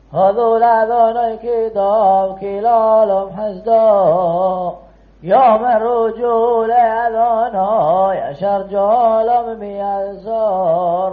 هذول أذوني كتاب كلالهم حسدو يوم الرجول أذوني يشر جولهم ميالزور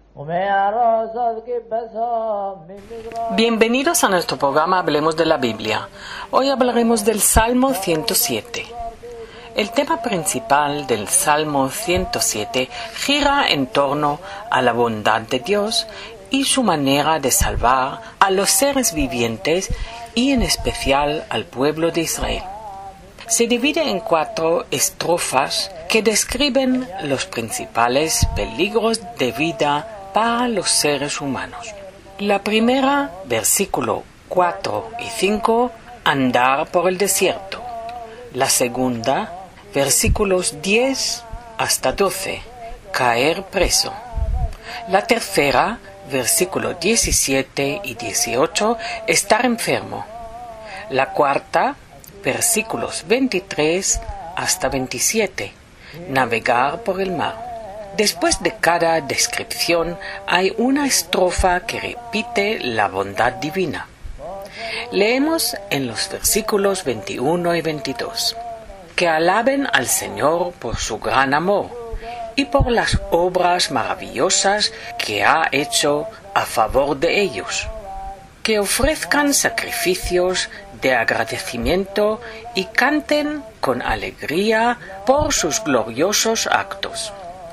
Bienvenidos a nuestro programa Hablemos de la Biblia. Hoy hablaremos del Salmo 107. El tema principal del Salmo 107 gira en torno a la bondad de Dios y su manera de salvar a los seres vivientes y en especial al pueblo de Israel. Se divide en 4 estrofas que describen los principales peligros de vida para los seres humanos. La primera, versículo 4 y 5, andar por el desierto. La segunda, versículos 10 hasta 12, caer preso. La tercera, versículos 17 y 18, estar enfermo. La cuarta, versículos 23 hasta 27, navegar por el mar. Después de cada descripción hay una estrofa que repite la bondad divina. Leemos en los versículos 21 y 22. Que alaben al Señor por su gran amor y por las obras maravillosas que ha hecho a favor de ellos. Que ofrezcan sacrificios de agradecimiento y canten con alegría por sus gloriosos actos.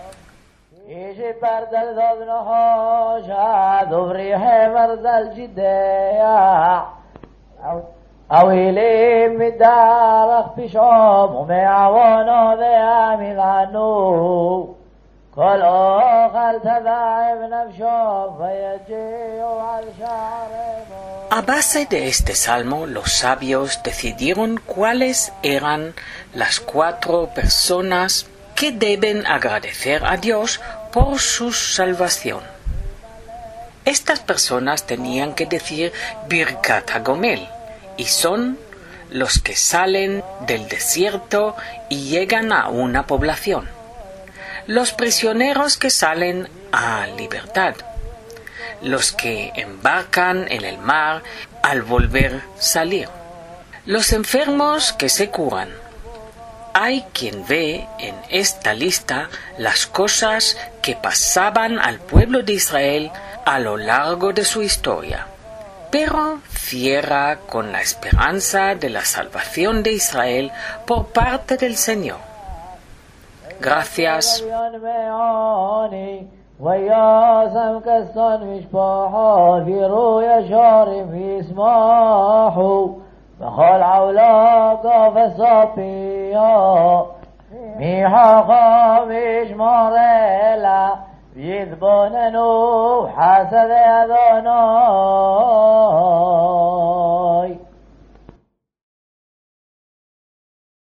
A base de este salmo, los sabios decidieron cuáles eran las 4 personas que deben agradecer a Dios por su salvación. Estas personas tenían que decir Birkat HaGomel, y son los que salen del desierto y llegan a una población. Los prisioneros que salen a libertad. Los que embarcan en el mar al volver salir. Los enfermos que se curan. Hay quien ve en esta lista las cosas que pasaban al pueblo de Israel a lo largo de su historia, pero cierra con la esperanza de la salvación de Israel por parte del Señor. Gracias. בכל עולו וסופיות מי חכם ישמור אלה ויתבוננו חסד אדונו